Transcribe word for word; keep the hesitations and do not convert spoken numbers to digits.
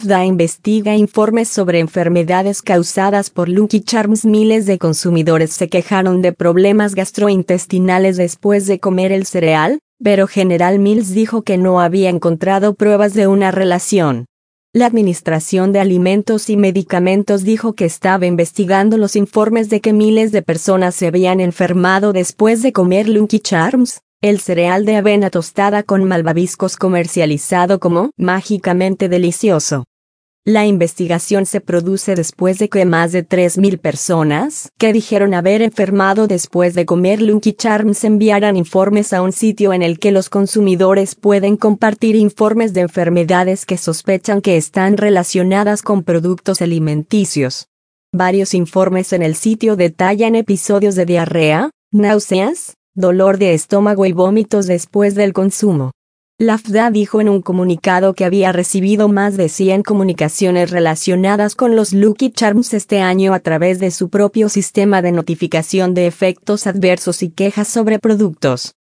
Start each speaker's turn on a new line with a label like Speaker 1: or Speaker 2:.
Speaker 1: F D A investiga informes sobre enfermedades causadas por Lucky Charms. Miles de consumidores se quejaron de problemas gastrointestinales después de comer el cereal, pero General Mills dijo que no había encontrado pruebas de una relación. La Administración de Alimentos y Medicamentos dijo que estaba investigando los informes de que miles de personas se habían enfermado después de comer Lucky Charms, el cereal de avena tostada con malvaviscos comercializado como mágicamente delicioso. La investigación se produce después de que más de tres mil personas que dijeron haber enfermado después de comer Lucky Charms enviaran informes a un sitio en el que los consumidores pueden compartir informes de enfermedades que sospechan que están relacionadas con productos alimenticios. Varios informes en el sitio detallan episodios de diarrea, náuseas, dolor de estómago y vómitos después del consumo. La F D A dijo en un comunicado que había recibido más de cien comunicaciones relacionadas con los Lucky Charms este año a través de su propio sistema de notificación de efectos adversos y quejas sobre productos.